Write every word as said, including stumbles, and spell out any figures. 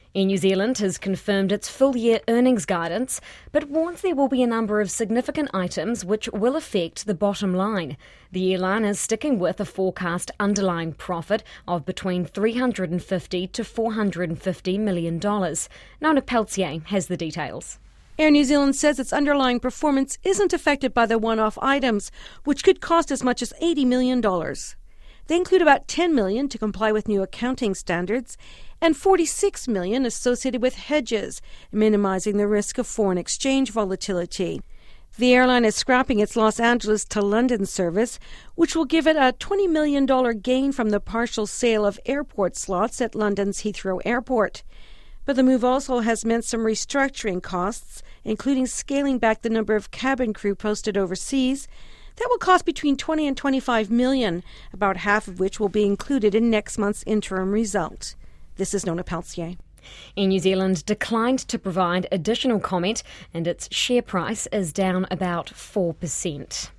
Air New Zealand has confirmed its full-year earnings guidance, but warns there will be a number of significant items which will affect the bottom line. The airline is sticking with a forecast underlying profit of between three hundred fifty to four hundred fifty million dollars. Nona Peltier has the details. Air New Zealand says its underlying performance isn't affected by the one-off items, which could cost as much as eighty million dollars. They include about ten million dollars to comply with new accounting standards and forty-six million dollars associated with hedges, minimizing the risk of foreign exchange volatility. The airline is scrapping its Los Angeles to London service, which will give it a twenty million dollars gain from the partial sale of airport slots at London's Heathrow Airport. But the move also has meant some restructuring costs, including scaling back the number of cabin crew posted overseas. That will cost between twenty and twenty-five million, about half of which will be included in next month's interim result. This is Nona Peltier. Air New Zealand declined to provide additional comment, and its share price is down about four percent.